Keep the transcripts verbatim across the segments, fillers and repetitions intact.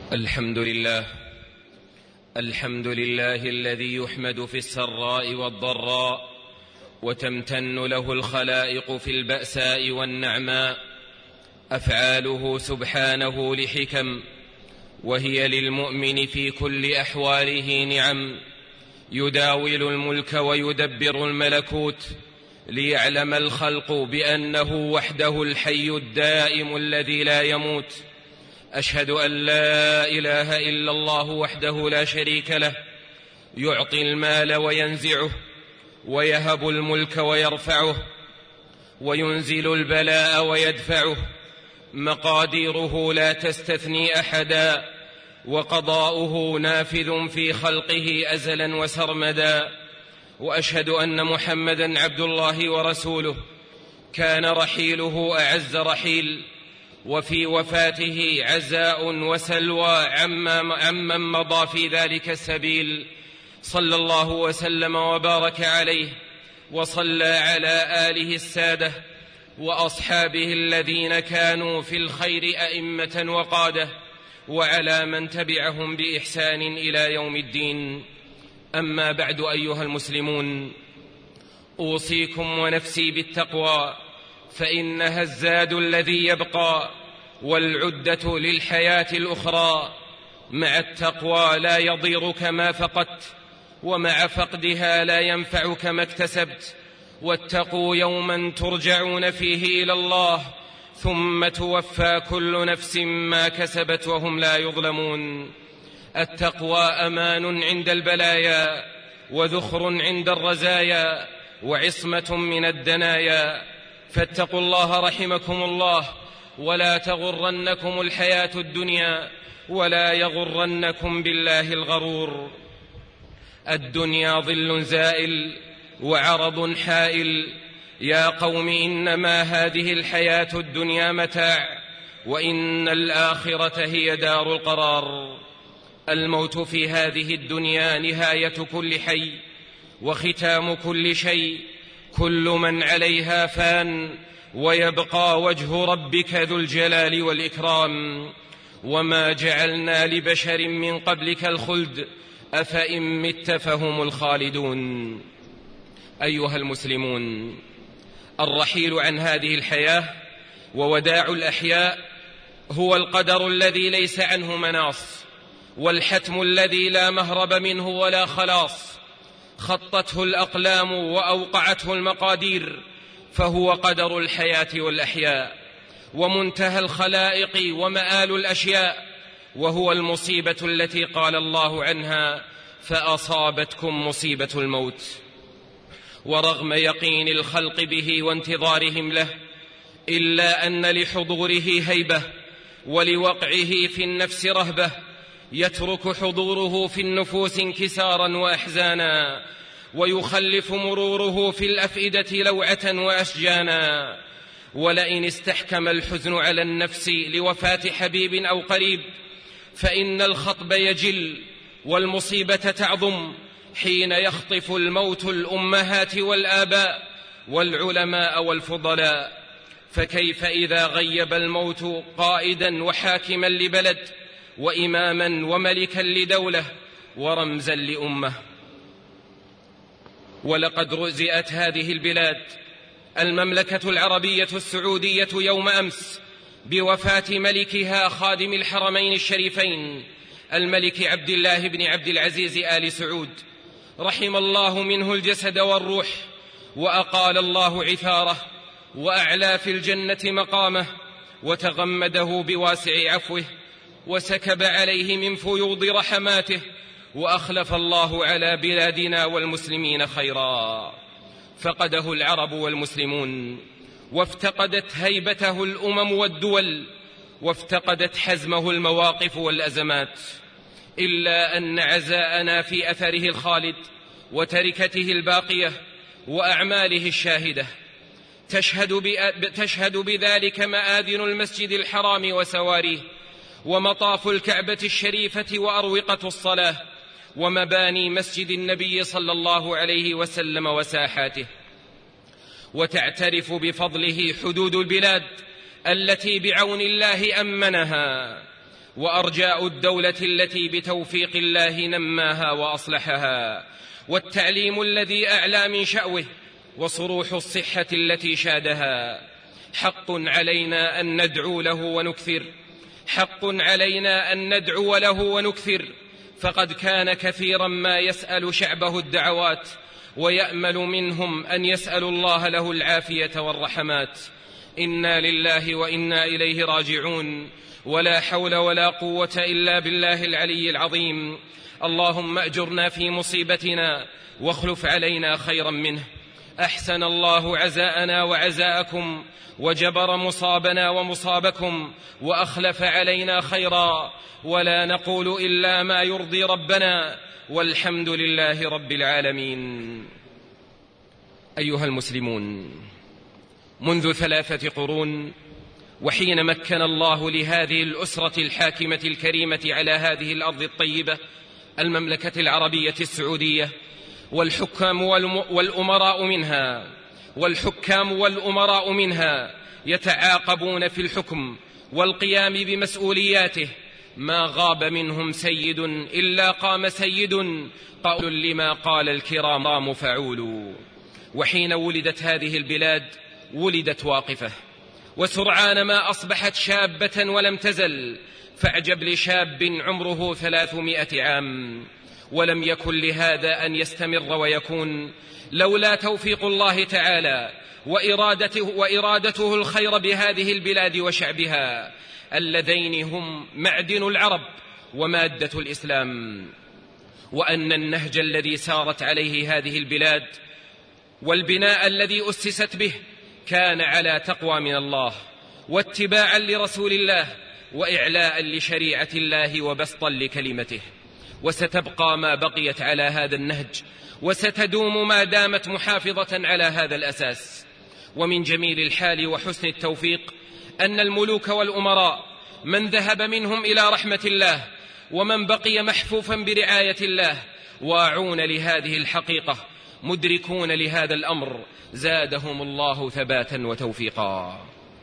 الحمد لله الحمد لله الذي يحمد في السراء والضراء، وتمتن له الخلائق في البأساء والنعماء. أفعاله سبحانه لحكم، وهي للمؤمن في كل أحواله نعم. يداول الملك ويدبر الملكوت، ليعلم الخلق بأنه وحده الحي الدائم الذي لا يموت. أشهد أن لا إله إلا الله وحده لا شريك له، يعطي المال وينزعه، ويهب الملك ويرفعه، وينزل البلاء ويدفعه. مقاديره لا تستثني أحدا، وقضاؤه نافذ في خلقه أزلا وسرمدا. وأشهد أن محمدا عبد الله ورسوله، كان رحيله أعز رحيل، وفي وفاته عزاء وسلوى عمن مضى في ذلك السبيل. صلى الله وسلم وبارك عليه، وصلى على آله السادة وأصحابه الذين كانوا في الخير أئمة وقادة، وعلى من تبعهم بإحسان إلى يوم الدين. أما بعد، أيها المسلمون، أوصيكم ونفسي بالتقوى، فإنها الزاد الذي يبقى والعدة للحياة الأخرى. مع التقوى لا يضيرك ما فقدت، ومع فقدها لا ينفعك ما اكتسبت. واتقوا يوما ترجعون فيه إلى الله، ثم توفى كل نفس ما كسبت وهم لا يظلمون. التقوى أمان عند البلايا، وذخر عند الرزايا، وعصمة من الدنايا. فاتقوا الله رحمكم الله، ولا تغرنكم الحياة الدنيا، ولا يغرنكم بالله الغرور. الدنيا ظل زائل وعرض حائل. يا قوم، إنما هذه الحياة الدنيا متاع، وإن الآخرة هي دار القرار. الموت في هذه الدنيا نهاية كل حي، وختام كل شيء. كل من عليها فان، ويبقى وجه ربك ذو الجلال والإكرام. وما جعلنا لبشر من قبلك الخلد، أفإن مت فهم الخالدون. أيها المسلمون، الرحيل عن هذه الحياة ووداع الأحياء هو القدر الذي ليس عنه مناص، والحتم الذي لا مهرب منه ولا خلاص. خطته الأقلام وأوقعته المقادير، فهو قدر الحياة والأحياء، ومنتهى الخلائق ومآل الأشياء، وهو المصيبة التي قال الله عنها: فأصابتكم مصيبة الموت. ورغم يقين الخلق به وانتظارهم له، إلا أن لحضوره هيبة، ولوقعه في النفس رهبة، يترك حضوره في النفوس انكسارا وأحزانا، ويخلف مروره في الأفئدة لوعة وأشجانا. ولئن استحكم الحزن على النفس لوفاة حبيب أو قريب، فإن الخطب يجل والمصيبة تعظم حين يخطف الموت الأمهات والآباء والعلماء والفضلاء. فكيف إذا غيب الموت قائدا وحاكما لبلد، وإماما وملكا لدولة، ورمزا لأمة؟ ولقد رزئت هذه البلاد المملكة العربية السعودية يوم أمس بوفاة ملكها خادم الحرمين الشريفين، الملك عبد الله بن عبد العزيز آل سعود، رحم الله منه الجسد والروح، وأقال الله عثاره، وأعلى في الجنة مقامه، وتغمده بواسع عفوه، وسكب عليه من فيوض رحماته، وأخلف الله على بلادنا والمسلمين خيرا. فقده العرب والمسلمون، وافتقدت هيبته الأمم والدول، وافتقدت حزمه المواقف والأزمات. إلا أن عزاءنا في أثره الخالد، وتركته الباقية، وأعماله الشاهدة. تشهد, تشهد بذلك مآذن المسجد الحرام وسواريه، ومطاف الكعبة الشريفة وأروقة الصلاة، ومباني مسجد النبي صلى الله عليه وسلم وساحاته. وتعترف بفضله حدود البلاد التي بعون الله أمنها. وأرجاء الدولة التي بتوفيق الله نماها وأصلحها، والتعليم الذي أعلى من شأوه، وصروح الصحة التي شادها. حق علينا أن ندعو له ونكثر، حق علينا أن ندعو له ونكثر، فقد كان كثيرا ما يسأل شعبه الدعوات ويأمل منهم أن يسألوا الله له العافية والرحمات. إنا لله وإنا إليه راجعون، ولا حول ولا قوة إلا بالله العلي العظيم. اللهم أجرنا في مصيبتنا واخلف علينا خيرا منه. أحسن الله عزاءنا وعزاءكم، وجبر مصابنا ومصابكم، وأخلف علينا خيرا، ولا نقول إلا ما يرضي ربنا، والحمد لله رب العالمين. أيها المسلمون، منذ ثلاثة قرون، وحين مكن الله لهذه الأسرة الحاكمة الكريمة على هذه الأرض الطيبة، المملكة العربية السعودية، والحكام والأمراء منها والحكام والأمراء منها يتعاقبون في الحكم والقيام بمسؤولياته، ما غاب منهم سيد إلا قام سيد، قول لما قال الكرام فعول. وحين ولدت هذه البلاد ولدت واقفة، وسرعان ما أصبحت شابة ولم تزل، فاعجب لشاب عمره ثلاثمائة عام، ولم يكن لهذا أن يستمر ويكون لولا توفيق الله تعالى وإرادته, وإرادته الخير بهذه البلاد وشعبها، اللذين هم معدن العرب ومادة الإسلام. وأن النهج الذي سارت عليه هذه البلاد والبناء الذي أسست به كان على تقوى من الله، واتباعا لرسول الله، وإعلاء لشريعة الله، وبسطا لكلمته. وستبقى ما بقيت على هذا النهج، وستدوم ما دامت محافظة على هذا الأساس. ومن جميل الحال وحسن التوفيق أن الملوك والأمراء من ذهب منهم إلى رحمة الله، ومن بقي محفوفا برعاية الله، واعون لهذه الحقيقة، مدركون لهذا الأمر، زادهم الله ثباتا وتوفيقا.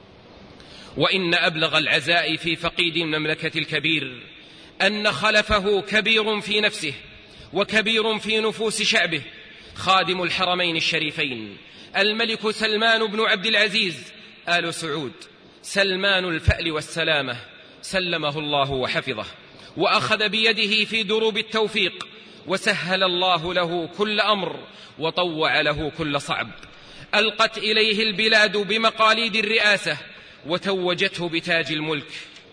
وإن أبلغ العزاء في فقيد المملكة الكبير أن خلفه كبير في نفسه وكبير في نفوس شعبه، خادم الحرمين الشريفين الملك سلمان بن عبد العزيز آل سعود، سلمان الفأل والسلامة، سلمه الله وحفظه، وأخذ بيده في دروب التوفيق، وسهل الله له كل أمر، وطوع له كل صعب. ألقت إليه البلاد بمقاليد الرئاسة، وتوجته بتاج الملك،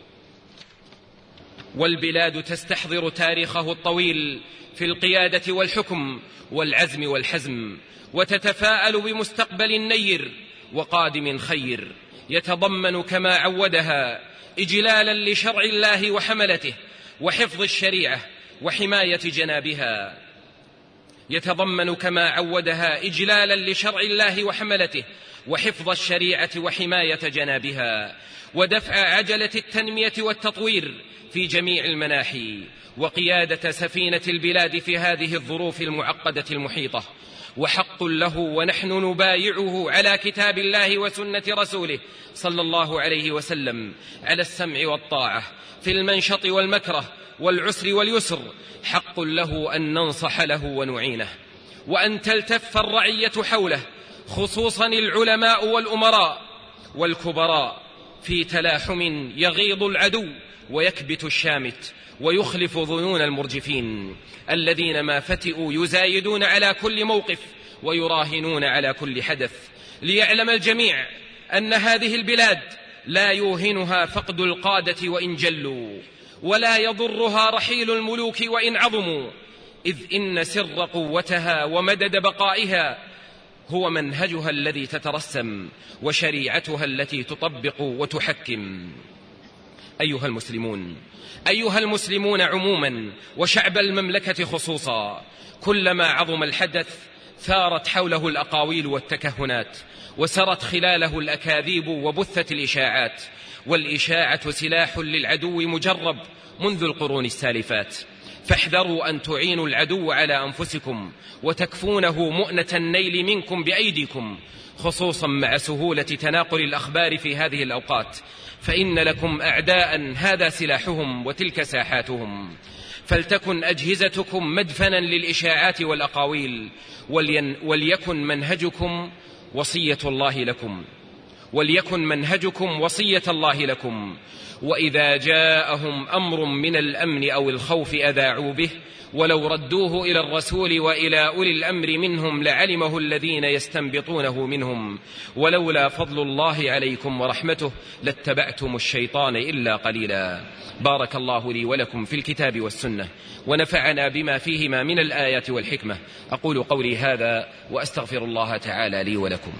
والبلاد تستحضر تاريخه الطويل في القيادة والحكم والعزم والحزم، وتتفاءل بمستقبل نير وقادم خير، يتضمن كما عودها إجلالا لشرع الله وحملته، وحفظ الشريعة وحماية جنابها، يتضمن كما عودها إجلالا لشرع الله وحملته، وحفظ الشريعة وحماية جنابها، ودفع عجلة التنمية والتطوير في جميع المناحي، وقيادة سفينة البلاد في هذه الظروف المعقدة المحيطة. وحق له ونحن نبايعه على كتاب الله وسنة رسوله صلى الله عليه وسلم على السمع والطاعة في المنشط والمكره والعسر واليسر. حق له أن ننصح له ونعينه، وأن تلتف الرعية حوله، خصوصا العلماء والأمراء والكبراء، في تلاحم يغيظ العدو ويكبت الشامت، ويخلف ظنون المرجفين الذين ما فتئوا يزايدون على كل موقف ويراهنون على كل حدث. ليعلم الجميع أن هذه البلاد لا يوهنها فقد القادة وإن جلوا، ولا يضرها رحيل الملوك وإن عظموا، إذ إن سر قوتها ومدد بقائها هو منهجها الذي تترسم، وشريعتها التي تطبق وتحكم. أيها المسلمون، أيها المسلمون عموما، وشعب المملكة خصوصا، كلما عظم الحدث ثارت حوله الأقاويل والتكهنات، وسرت خلاله الأكاذيب وبثت الإشاعات، والإشاعة سلاح للعدو مجرب منذ القرون السالفات، فاحذروا أن تعينوا العدو على أنفسكم وتكفونه مؤنة النيل منكم بأيديكم، خصوصا مع سهولة تناقل الأخبار في هذه الأوقات، فإن لكم أعداء هذا سلاحهم وتلك ساحاتهم. فلتكن أجهزتكم مدفنا للإشاعات والأقاويل، وليكن منهجكم وصية الله لكم وليكن منهجكم وصية الله لكم. وإذا جاءهم أمر من الأمن أو الخوف أذاعوا به، ولو ردوه إلى الرسول وإلى أولي الأمر منهم لعلمه الذين يستنبطونه منهم، ولولا فضل الله عليكم ورحمته لاتبعتم الشيطان إلا قليلا. بارك الله لي ولكم في الكتاب والسنة، ونفعنا بما فيهما من الآيات والحكمة. أقول قولي هذا وأستغفر الله تعالى لي ولكم.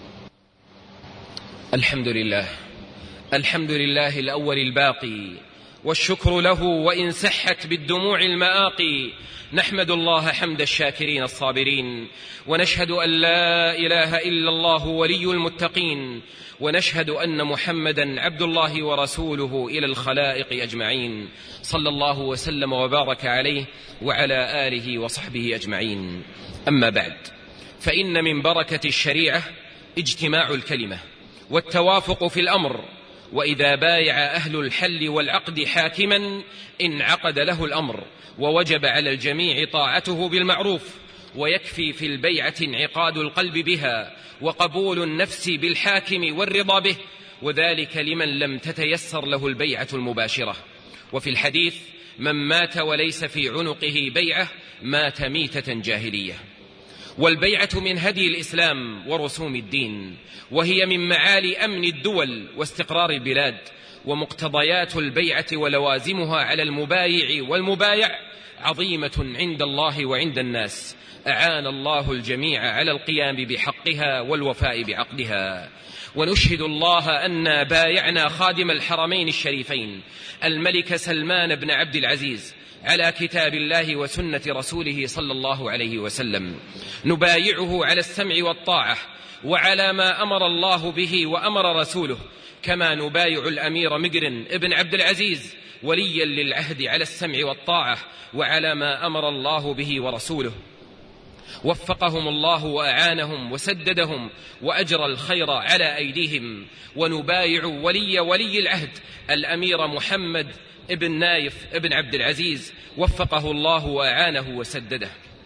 الحمد لله الحمد لله الأول الباقي، والشكر له وإن سحت بالدموع المآقي. نحمد الله حمد الشاكرين الصابرين، ونشهد أن لا إله إلا الله ولي المتقين، ونشهد أن محمدا عبد الله ورسوله إلى الخلائق أجمعين، صلى الله وسلم وبارك عليه وعلى آله وصحبه أجمعين. أما بعد، فإن من بركة الشريعة اجتماع الكلمة والتوافق في الأمر، وإذا بايع أهل الحل والعقد حاكما انعقد له الأمر، ووجب على الجميع طاعته بالمعروف، ويكفي في البيعة انعقاد القلب بها وقبول النفس بالحاكم والرضا به، وذلك لمن لم تتيسر له البيعة المباشرة. وفي الحديث: من مات وليس في عنقه بيعة مات ميتة جاهلية. والبيعة من هدي الإسلام ورسوم الدين، وهي من معالي أمن الدول واستقرار البلاد، ومقتضيات البيعة ولوازمها على المبايع والمبايع عظيمة عند الله وعند الناس. أعان الله الجميع على القيام بحقها والوفاء بعقدها. ونشهد الله أن بايعنا خادم الحرمين الشريفين الملك سلمان بن عبد العزيز على كتاب الله وسنة رسوله صلى الله عليه وسلم، نبايعه على السمع والطاعة وعلى ما أمر الله به وأمر رسوله، كما نبايع الأمير مقرن ابن عبد العزيز وليا للعهد على السمع والطاعة وعلى ما أمر الله به ورسوله. وفقهم الله وأعانهم وسددهم وأجرى الخير على أيديهم. ونبايع ولي ولي العهد الأمير محمد ابن نايف ابن عبد العزيز، وفقه الله وأعانه وسدده.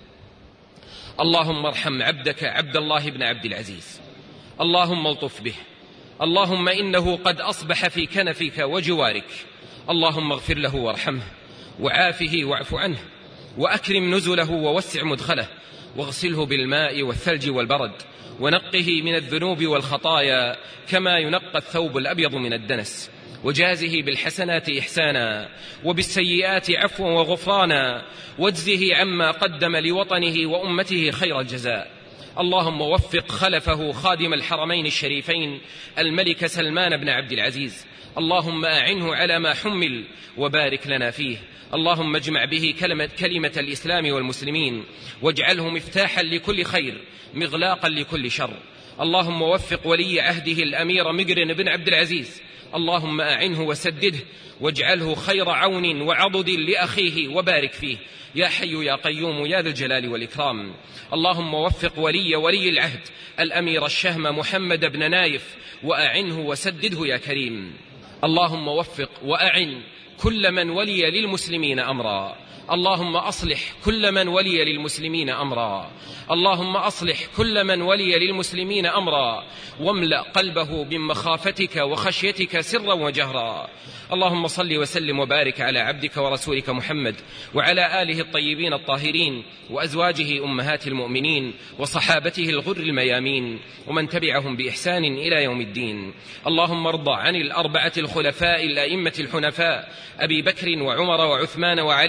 اللهم ارحم عبدك عبد الله بن عبد العزيز، اللهم الطف به، اللهم إنه قد أصبح في كنفك وجوارك، اللهم اغفر له وارحمه وعافه واعف عنه، وأكرم نزله ووسع مدخله، واغسله بالماء والثلج والبرد، ونقه من الذنوب والخطايا كما ينقى الثوب الأبيض من الدنس، وجازه بالحسنات إحسانا وبالسيئات عفوا وغفرانا، واجزه عما قدم لوطنه وأمته خير الجزاء. اللهم وفق خلفه خادم الحرمين الشريفين الملك سلمان بن عبد العزيز، اللهم أعنه على ما حمل وبارك لنا فيه. اللهم اجمع به كلمة, كلمة الإسلام والمسلمين، واجعله مفتاحا لكل خير مغلاقا لكل شر. اللهم وفق ولي عهده الأمير مقرن بن عبد العزيز، اللهم أعنه وسدده، واجعله خير عون وعضد لأخيه وبارك فيه، يا حي يا قيوم يا ذا الجلال والإكرام. اللهم وفق ولي ولي العهد الأمير الشهم محمد بن نايف، وأعنه وسدده يا كريم. اللهم وفق وأعن كل من ولي للمسلمين أمرا، اللهم أصلح كل من ولي للمسلمين أمرا، اللهم أصلح كل من ولي للمسلمين أمرا، واملأ قلبه من مخافتك وخشيتك سرا وجهرا. اللهم صل وسلم وبارك على عبدك ورسولك محمد وعلى آله الطيبين الطاهرين وأزواجه أمهات المؤمنين وصحابته الغر الميامين ومن تبعهم بإحسان إلى يوم الدين. اللهم ارض عن الأربعة الخلفاء الأئمة الحنفاء أبي بكر وعمر وعثمان وعلي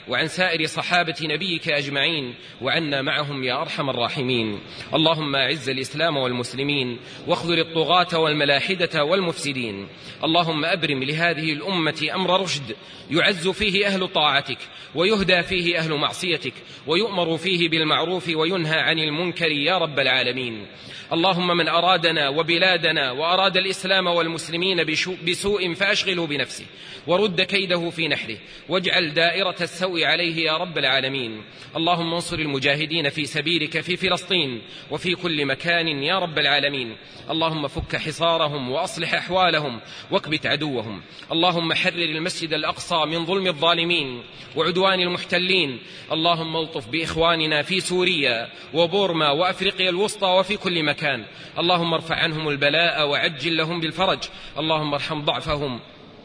وعن سائر صحابة نبيك أجمعين، وعنا معهم يا أرحم الراحمين. اللهم أعز الإسلام والمسلمين، واخذل الطغاة والملاحدة والمفسدين. اللهم أبرم لهذه الأمة أمر رشد يعز فيه أهل طاعتك، ويهدى فيه أهل معصيتك، ويؤمر فيه بالمعروف وينهى عن المنكر يا رب العالمين. اللهم من أرادنا وبلادنا وأراد الإسلام والمسلمين بسوء فأشغله بنفسه، ورد كيده في نحره، واجعل دائرة السوء عليه يا رب العالمين. اللهم انصر المجاهدين في سبيلك في فلسطين وفي كل مكان يا رب العالمين. اللهم فك حصارهم وأصلح أحوالهم واكبت عدوهم. اللهم حرر المسجد الأقصى من ظلم الظالمين وعدوان المحتلين. اللهم الطف بإخواننا في سوريا وبورما وأفريقيا الوسطى وفي كل مكان. اللهم ارفع عنهم البلاء وعجل لهم بالفرج. اللهم ارحم ضعفهم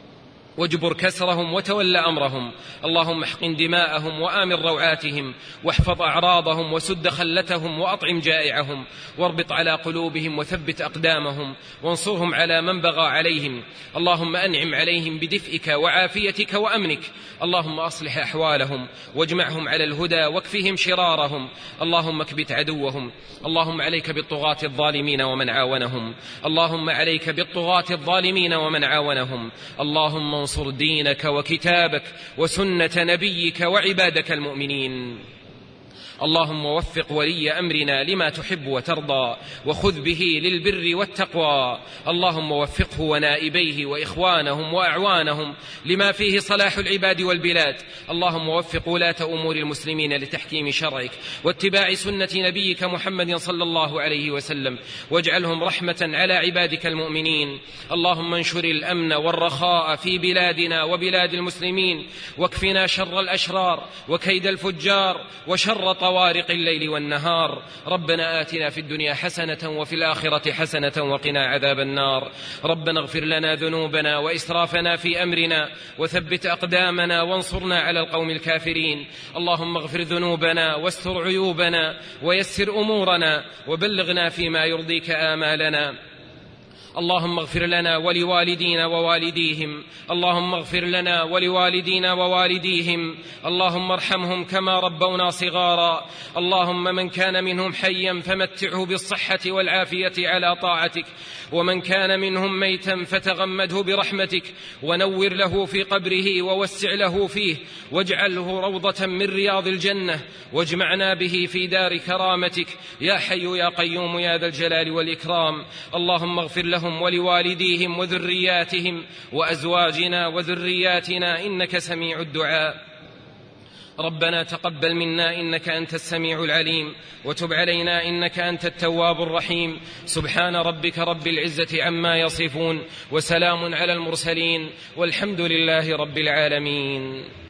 واجبر كسرهم وتول أمرهم. اللهم احقن دماءهم وآمن روعاتهم، واحفظ أعراضهم وسد خلتهم وأطعم جائعهم، واربط على قلوبهم وثبت أقدامهم، وانصرهم على من بغى عليهم. اللهم أنعم عليهم بدفئك وعافيتك وأمنك. اللهم أصلح أحوالهم واجمعهم على الهدى واكفهم شرارهم. اللهم اكبت عدوهم. اللهم عليك بالطغاة الظالمين ومن عاونهم. اللهم عليك بالطغاة الظالمين ومن عاونهم. اللهم انصر دينك وكتابك وسنة نبيك وعبادك المؤمنين. اللهم وفق ولي أمرنا لما تحب وترضى، وخذ به للبر والتقوى. اللهم وفقه ونائبيه وإخوانهم وأعوانهم لما فيه صلاح العباد والبلاد. اللهم وفق ولاة أمور المسلمين لتحكيم شرعك واتباع سنة نبيك محمد صلى الله عليه وسلم، واجعلهم رحمة على عبادك المؤمنين. اللهم انشر الأمن والرخاء في بلادنا وبلاد المسلمين، واكفنا شر الأشرار وكيد الفجار وشر طوارق الليل والنهار. ربنا آتنا في الدنيا حسنة وفي الآخرة حسنة وقنا عذاب النار. ربنا اغفر لنا ذنوبنا وإسرافنا في أمرنا، وثبت أقدامنا وانصرنا على القوم الكافرين. اللهم اغفر ذنوبنا واستر عيوبنا ويسر أمورنا، وبلغنا فيما يرضيك آمالنا. اللهم اغفر لنا ولوالدينا ووالديهم. اللهم اغفر لنا ولوالدينا ووالديهم. اللهم ارحمهم كما ربونا صغارا. اللهم من كان منهم حيا فمتعه بالصحة والعافية على طاعتك، ومن كان منهم ميتا فتغمده برحمتك، ونور له في قبره ووسع له فيه، واجعله روضة من رياض الجنة، واجمعنا به في دار كرامتك يا حي يا قيوم يا ذا الجلال والإكرام. اللهم اغفر لهم ولوالديهم وذرياتهم وأزواجنا وذرياتنا إنك سميع الدعاء. ربنا تقبل منا إنك أنت السميع العليم، وتب علينا إنك أنت التواب الرحيم. سبحان ربك رب العزة عما يصفون، وسلام على المرسلين، والحمد لله رب العالمين.